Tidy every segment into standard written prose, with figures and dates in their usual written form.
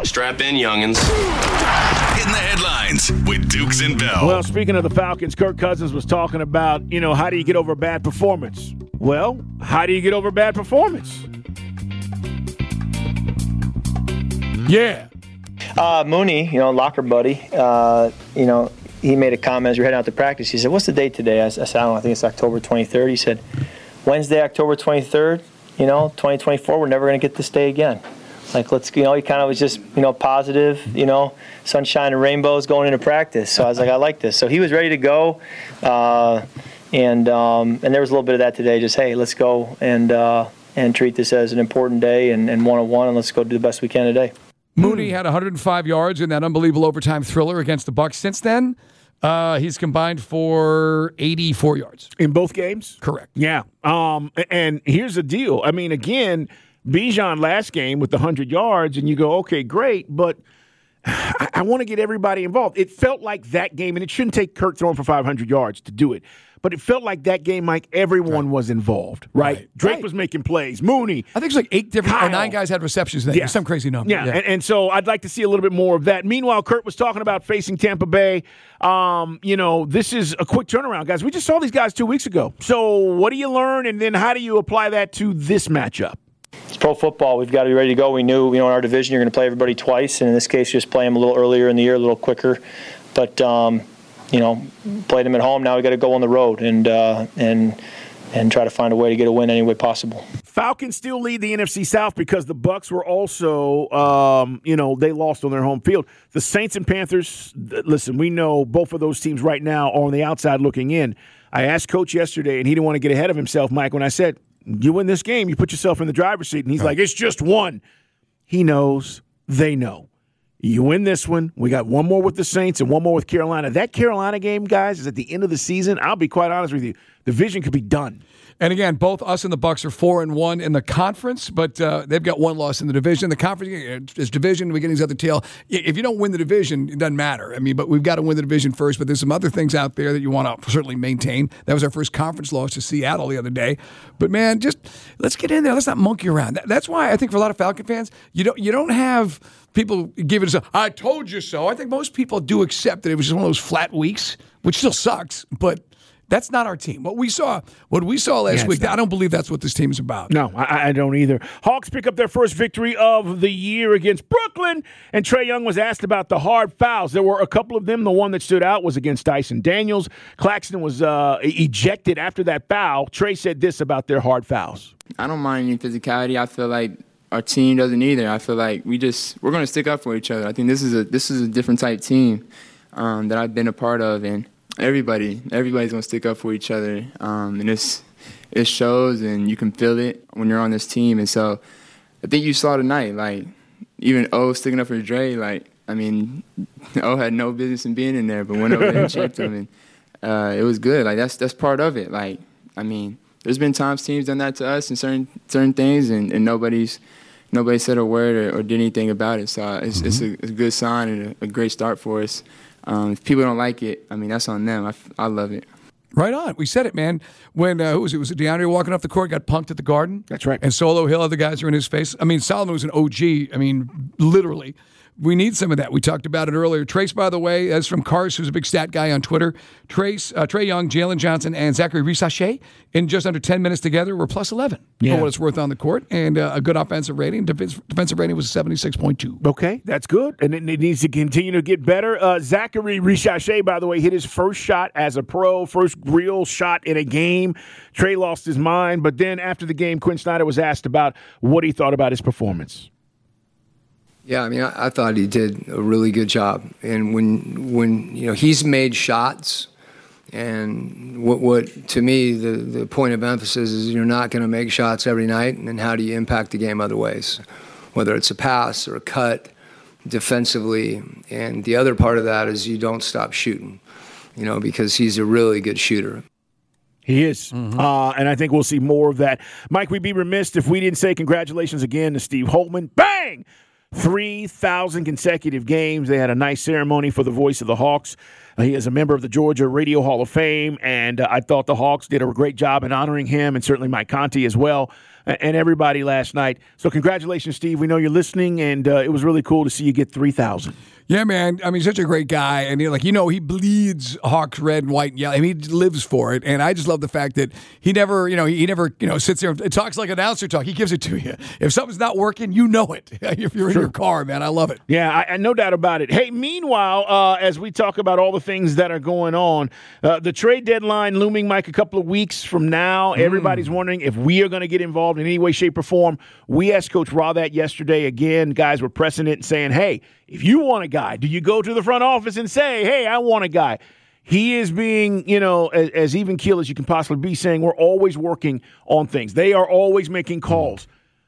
Strap in, youngins. In the headlines with Dukes and Bell. Well, speaking of the Falcons, Kirk Cousins was talking about, how do you get over a bad performance? Well, how do you get over a bad performance? Yeah. Mooney, locker buddy, he made a comment as we were heading out to practice. He said, "What's the date today?" I said, "I don't know, I think it's October 23rd. He said, "Wednesday, October 23rd, 2024, we're never going to get this day again." Like, let's, he kind of was just, positive, sunshine and rainbows going into practice. So I was like, I like this. So he was ready to go. And there was a little bit of that today. Just, hey, let's go and treat this as an important day and one-on-one, and let's go do the best we can today. Mooney had 105 yards in that unbelievable overtime thriller against the Bucs. Since then, he's combined for 84 yards. In both games? Correct. Yeah. And here's the deal. I mean, again, Bijan last game with the 100 yards, and you go, okay, great, but I want to get everybody involved. It felt like that game, and it shouldn't take Kirk throwing for 500 yards to do it, but it felt like that game, Mike, everyone was involved, right? Drake was making plays. Mooney. I think it's like 8 different or 9 guys had receptions. Yeah. Some crazy number. Yeah, and so I'd like to see a little bit more of that. Meanwhile, Kurt was talking about facing Tampa Bay. This is a quick turnaround, guys. We just saw these guys 2 weeks ago. So what do you learn, and then how do you apply that to this matchup? It's pro football. We've got to be ready to go. We knew, in our division, you're going to play everybody twice, and in this case, just play them a little earlier in the year, a little quicker. But, played them at home. Now we got to go on the road and try to find a way to get a win any way possible. Falcons still lead the NFC South because the Bucs were also, they lost on their home field. The Saints and Panthers, listen, we know both of those teams right now are on the outside looking in. I asked Coach yesterday, and he didn't want to get ahead of himself, Mike, when I said, you win this game, you put yourself in the driver's seat. And he's like, it's just one. He knows. They know. You win this one. We got one more with the Saints and one more with Carolina. That Carolina game, guys, is at the end of the season. I'll be quite honest with you. The division could be done. And again, both us and the Bucs are 4-1 in the conference, but they've got one loss in the division. The conference is division. We get these other tail. If you don't win the division, it doesn't matter. I mean, but we've got to win the division first. But there's some other things out there that you want to certainly maintain. That was our first conference loss to Seattle the other day. But man, just let's get in there. Let's not monkey around. That's why I think for a lot of Falcon fans, you don't have people give it I told you so. I think most people do accept that it was just one of those flat weeks, which still sucks, but that's not our team. What we saw last week, I don't believe that's what this team is about. No, I don't either. Hawks pick up their first victory of the year against Brooklyn, and Trae Young was asked about the hard fouls. There were a couple of them. The one that stood out was against Dyson Daniels. Claxton was ejected after that foul. Trae said this about their hard fouls. I don't mind any physicality. I feel like our team doesn't either. I feel like we're going to stick up for each other. I think this is a different type team that I've been a part of, and everybody's gonna stick up for each other, and it shows, and you can feel it when you're on this team. And so, I think you saw tonight, like even O sticking up for Dre. Like, I mean, O had no business in being in there, but went over there and checked him, and it was good. Like that's part of it. Like, I mean, there's been times teams done that to us in certain things, and nobody said a word or did anything about it. So it's a good sign and a great start for us. If people don't like it, I mean, that's on them. I love it. Right on. We said it, man. When, who was it? Was it DeAndre walking off the court, got punked at the Garden? That's right. And Solo Hill, other guys are in his face. I mean, Solomon was an OG. I mean, literally. We need some of that. We talked about it earlier. Trace, by the way, is from Cars, who's a big stat guy on Twitter. Trae Young, Jalen Johnson, and Zachary Risache in just under 10 minutes together were plus 11 for what it's worth on the court, and a good offensive rating. Defensive rating was 76.2. Okay, that's good, and it needs to continue to get better. Zachary Risache, by the way, hit his first shot as a pro, first real shot in a game. Trae lost his mind, but then after the game, Quinn Snyder was asked about what he thought about his performance. Yeah, I mean, I thought he did a really good job. And when he's made shots, and what to me, the point of emphasis is you're not going to make shots every night, and how do you impact the game other ways, whether it's a pass or a cut defensively. And the other part of that is you don't stop shooting, because he's a really good shooter. He is, and I think we'll see more of that. Mike, we'd be remiss if we didn't say congratulations again to Steve Holtman. Bang! 3,000 consecutive games. They had a nice ceremony for the voice of the Hawks. He is a member of the Georgia Radio Hall of Fame, and I thought the Hawks did a great job in honoring him, and certainly Mike Conti as well. and everybody last night. So congratulations, Steve. We know you're listening, and it was really cool to see you get 3,000. Yeah, man. I mean, such a great guy. And he bleeds Hawks red and white and yellow. I mean, he lives for it. And I just love the fact that he never sits there and talks like an announcer talk. He gives it to you. If something's not working, you know it. If you're in your car, man, I love it. Yeah, I no doubt about it. Hey, meanwhile, as we talk about all the things that are going on, the trade deadline looming, Mike, a couple of weeks from now. Everybody's wondering if we are going to get involved in any way, shape, or form. We asked Coach Ra that yesterday. Again, guys were pressing it and saying, hey, if you want a guy, do you go to the front office and say, hey, I want a guy? He is being, as even keel as you can possibly be, saying we're always working on things. They are always making calls.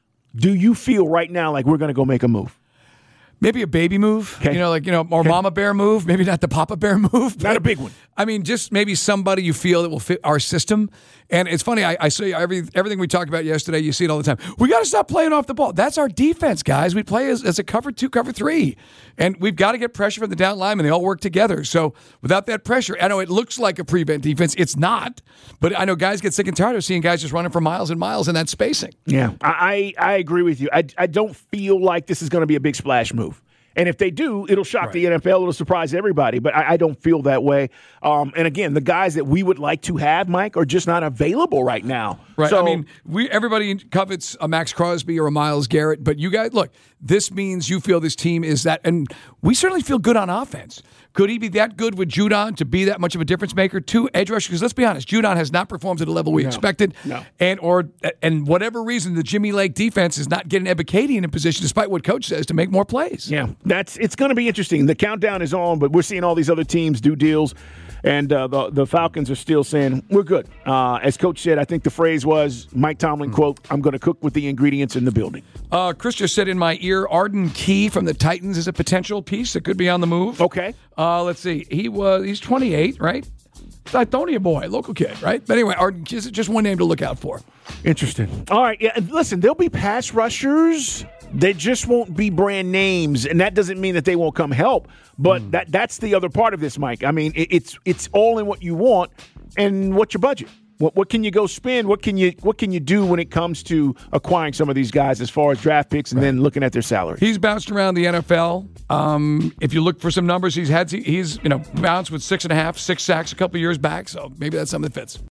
Do you feel right now like we're going to go make a move? Maybe a baby move, okay. Or mama bear move. Maybe not the papa bear move. Not a big one. I mean, just maybe somebody you feel that will fit our system. And it's funny, I say everything we talked about yesterday, you see it all the time. We got to stop playing off the ball. That's our defense, guys. We play as a cover 2, cover 3. And we've got to get pressure from the down linemen. They all work together. So without that pressure, I know it looks like a prevent defense. It's not. But I know guys get sick and tired of seeing guys just running for miles and miles in that spacing. Yeah, I agree with you. I don't feel like this is going to be a big splash move. And if they do, it'll shock the NFL. It'll surprise everybody. But I don't feel that way. And again, the guys that we would like to have, Mike, are just not available right now. Right. So, I mean, everybody covets a Max Crosby or a Myles Garrett. But you guys, look, this means you feel this team is that. And we certainly feel good on offense. Could he be that good with Judon to be that much of a difference maker? 2 edge rushers, because let's be honest, Judon has not performed at the level we expected. No. And whatever reason, the Jimmy Lake defense is not getting Ebiketie in a position, despite what Coach says, to make more plays. Yeah, it's going to be interesting. The countdown is on, but we're seeing all these other teams do deals, and the Falcons are still saying, we're good. As Coach said, I think the phrase was, Mike Tomlin, quote, I'm going to cook with the ingredients in the building. Chris just said in my ear, Arden Key from the Titans is a potential piece that could be on the move. Okay. Let's see. He's 28, right? Lithonia boy, local kid, right? But anyway, Arden is just one name to look out for. Interesting. All right. Yeah. And listen, there'll be pass rushers. They just won't be brand names, and that doesn't mean that they won't come help. But that's the other part of this, Mike. I mean, it's all in what you want and what's your budget. What can you go spend? What can you do when it comes to acquiring some of these guys as far as draft picks and then looking at their salary? He's bounced around the NFL. If you look for some numbers, he's bounced with 6.5, 6 sacks a couple years back. So maybe that's something that fits.